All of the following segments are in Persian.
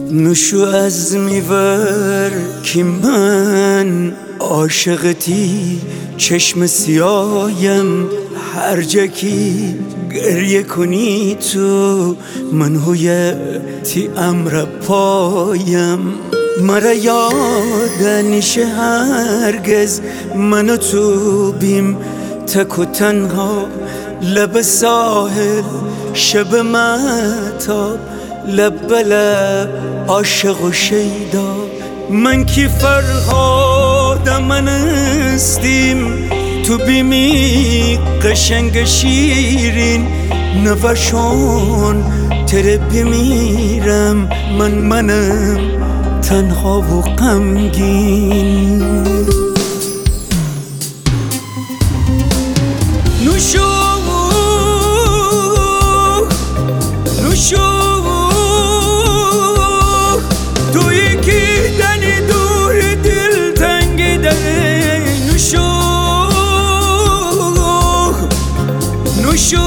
نوشو از میور که من عاشقتی چشم سیایم هر جا کی گریه کنی تو من هویتی امر پایم مرا یاد نشه هرگز من و تو بیم تک و تنها لب ساحل شب مهتاب لب به لب عاشق و شیدا من کی فرهاد من استیم تو بیمی قشنگ شیرین نوشون تره بمیرم منم تنها و غمگین نوشو توی کی دنی دور دل تنگ داره نوشو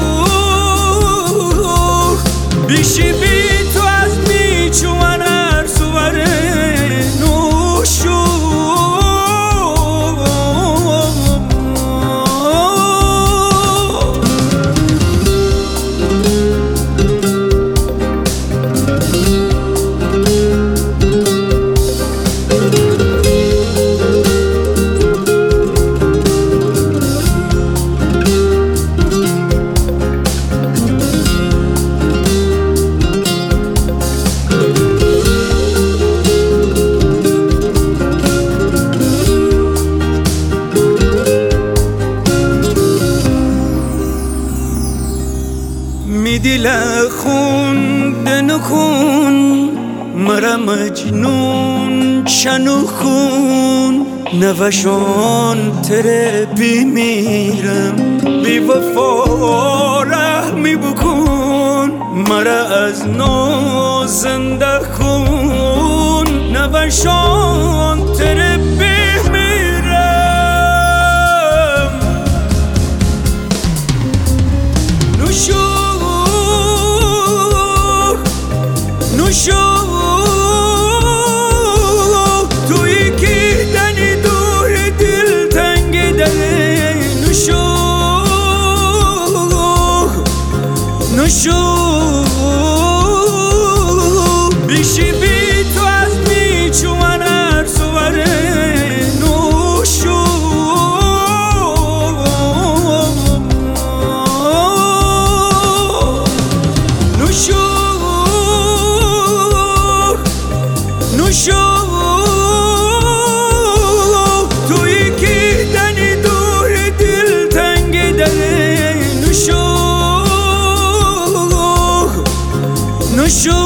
بیشی بی تو از میچو من ارزو بره نوشو می دل خوندن کن مرا مجنون چنو خون نوشان تره بیمیرم بی وفا رحمی بکن مرا از نو زنده کن نوشان تره بیمیرم نوشو توی کی دنی دور دل تنگ داره نوشو بیشی بی تو از میچو من ارزو بره نوشو توی کی دنی دور دل تنگ داره نوشو